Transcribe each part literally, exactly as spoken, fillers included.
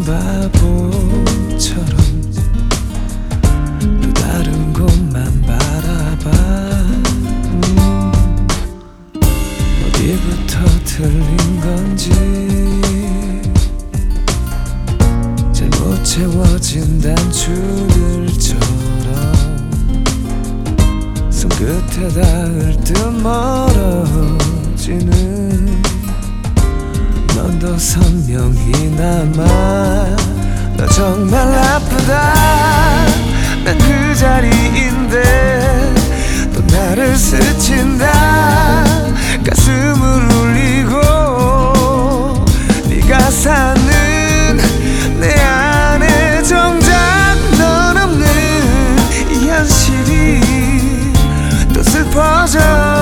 바보처럼 또 다른 곳만 바라봐. 음, 어디부터 틀린 건지 잘못 채워진 단추들처럼 손끝에 닿을 듯 멀어지는 넌 더 선명히 남아. 너 정말 아프다. 난 그 자리인데 또 나를 스친다. 가슴을 울리고 네가 사는 내 안에 정작 넌 없는 이 현실이 또 슬퍼져.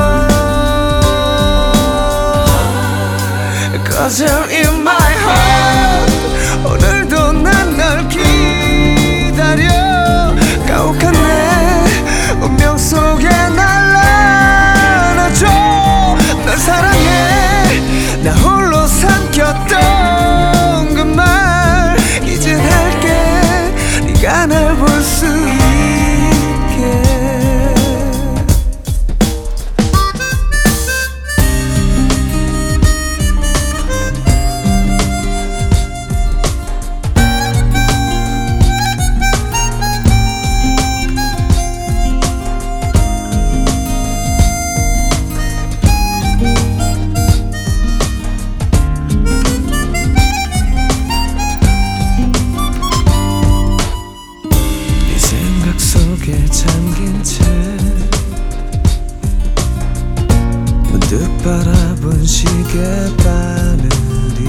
Cause you're in my heart. 오늘도 난 널 기다려. 가혹한 내 운명 속에 날 안아줘. 널 사랑해. 나 홀로 삼켰던 그 말 이젠 할게. 네가 날 볼 수 있게. 속에 잠긴 채 문득 바라본 시계 바늘이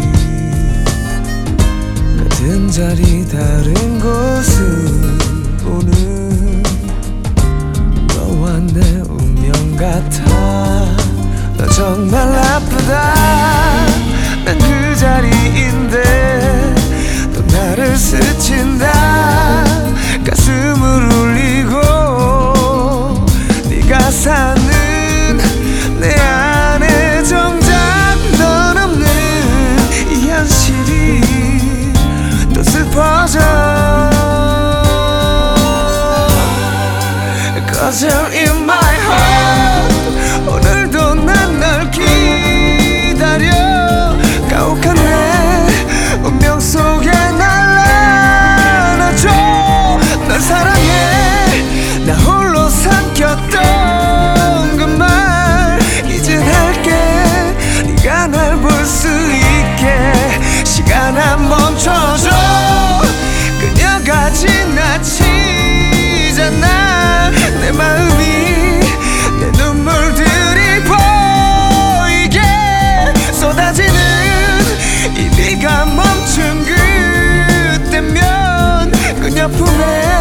같은 자리 다른 곳을 보는 너와 내 운명 같아. 너 정말 아프다. 난 그 자리인데 또 나를 스친다. 가슴을 울리고 네가 사는 내 안에 정작 넌 없는 이 현실이 또 슬퍼져. Cause you're in my heart. 오늘도 난 널 기다려. 가혹한 내 운명 속에 날 안아줘. 널 사랑해. 나 홀로 삼켰던 그 말 이젠 할게. 네가 날 볼 수 있게. 시간아 멈춰줘. 그녀가 지나치잖아. 내 마음이 내 눈물들이 보이게 쏟아지는 이 비가 멈춘 그때면 그녀 품에